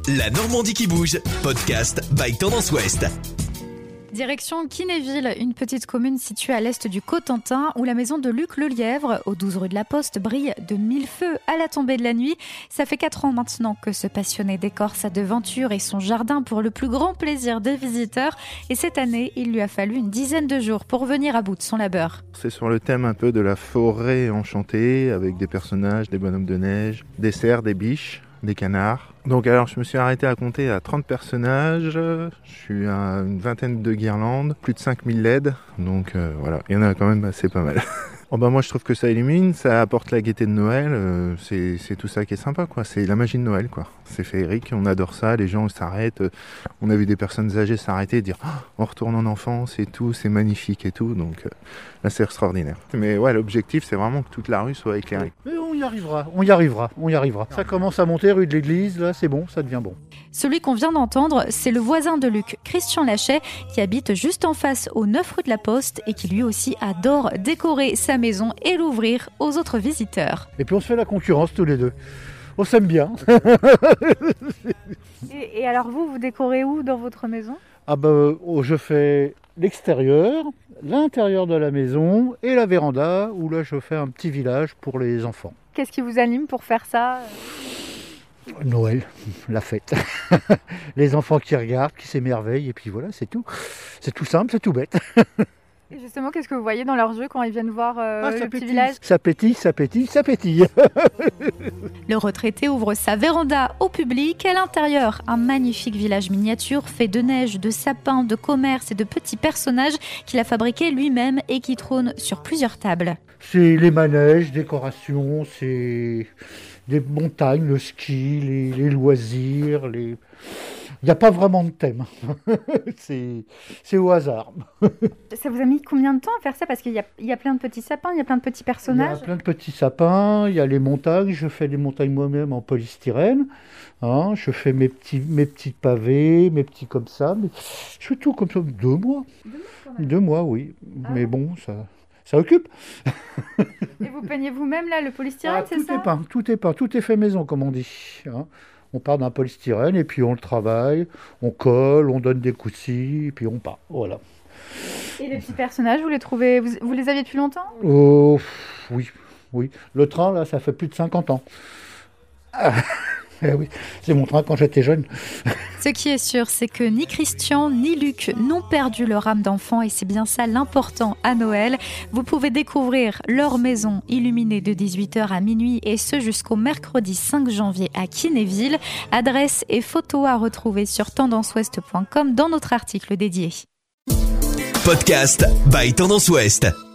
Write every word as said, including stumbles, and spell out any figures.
La Normandie qui bouge, podcast by Tendance Ouest. Direction Kinéville, une petite commune située à l'est du Cotentin où la maison de Luc Lelièvre, au douze rue de la Poste, brille de mille feux à la tombée de la nuit. Ça fait quatre ans maintenant que ce passionné décore sa devanture et son jardin pour le plus grand plaisir des visiteurs. Et cette année, il lui a fallu une dizaine de jours pour venir à bout de son labeur. C'est sur le thème un peu de la forêt enchantée avec des personnages, des bonhommes de neige, des cerfs, des biches, des canards. Donc alors je me suis arrêté à compter à trente personnages, je suis à une vingtaine de guirlandes, plus de cinq mille L E D, donc euh, voilà, il y en a quand même assez pas mal. Oh bah moi je trouve que ça illumine, ça apporte la gaieté de Noël, euh, c'est, c'est tout ça qui est sympa quoi, c'est la magie de Noël quoi. C'est féerique, on adore ça, les gens s'arrêtent, euh, on a vu des personnes âgées s'arrêter et dire oh, on retourne en enfance et tout, c'est magnifique et tout, donc euh, là c'est extraordinaire. Mais ouais, l'objectif c'est vraiment que toute la rue soit éclairée. Mais on y arrivera, on y arrivera, on y arrivera. Ça commence à monter rue de l'église, là c'est bon, ça devient bon. Celui qu'on vient d'entendre, c'est le voisin de Luc, Christian Lachet, qui habite juste en face au neuf rue de la Poste et qui lui aussi adore décorer sa maison et l'ouvrir aux autres visiteurs. Et puis on se fait la concurrence tous les deux. On s'aime bien. et, et alors vous, vous décorez où dans votre maison ? Ah bah oh, je fais l'extérieur, l'intérieur de la maison et la véranda où là je fais un petit village pour les enfants. Qu'est-ce qui vous anime pour faire ça ? Noël, la fête. Les enfants qui regardent, qui s'émerveillent et puis voilà, c'est tout. C'est tout simple, c'est tout bête. Et justement, qu'est-ce que vous voyez dans leurs yeux quand ils viennent voir euh, ah, le ça petit pétille, village ? Ça pétille, ça pétille, ça pétille. Le retraité ouvre sa véranda au public. À l'intérieur, un magnifique village miniature fait de neige, de sapins, de commerces et de petits personnages qu'il a fabriqués lui-même et qui trônent sur plusieurs tables. C'est les manèges, décorations, c'est des montagnes, le ski, les, les loisirs, les... Il n'y a pas vraiment de thème, c'est, c'est au hasard. Ça vous a mis combien de temps à faire ça ? Parce qu'il y a, il y a plein de petits sapins, il y a plein de petits personnages. Il y a plein de petits sapins, il y a les montagnes, je fais des montagnes moi-même en polystyrène. Hein, je fais mes petits, mes petits pavés, mes petits comme ça. Mais je fais tout comme ça, deux mois. Deux mois, quand même. Deux mois, oui. Ah. Mais bon, ça... Ça occupe. Et vous peignez vous-même là le polystyrène, ah, c'est tout ça ? Tout est peint, tout est peint, tout est fait maison comme on dit. Hein. On part d'un polystyrène et puis on le travaille, on colle, on donne des coups de scie et puis on part. Voilà. Et les petits personnages, vous les trouvez, vous, vous les aviez depuis longtemps ? Oh, oui, oui. Le train là, ça fait plus de cinquante ans. Ah. Eh oui, c'est mon train quand j'étais jeune. Ce qui est sûr, c'est que ni Christian ni Luc n'ont perdu leur âme d'enfant et c'est bien ça l'important à Noël. Vous pouvez découvrir leur maison illuminée de dix-huit heures à minuit et ce jusqu'au mercredi cinq janvier à Kinéville. Adresse et photos à retrouver sur tendance ouest point com dans notre article dédié. Podcast by Tendance Ouest.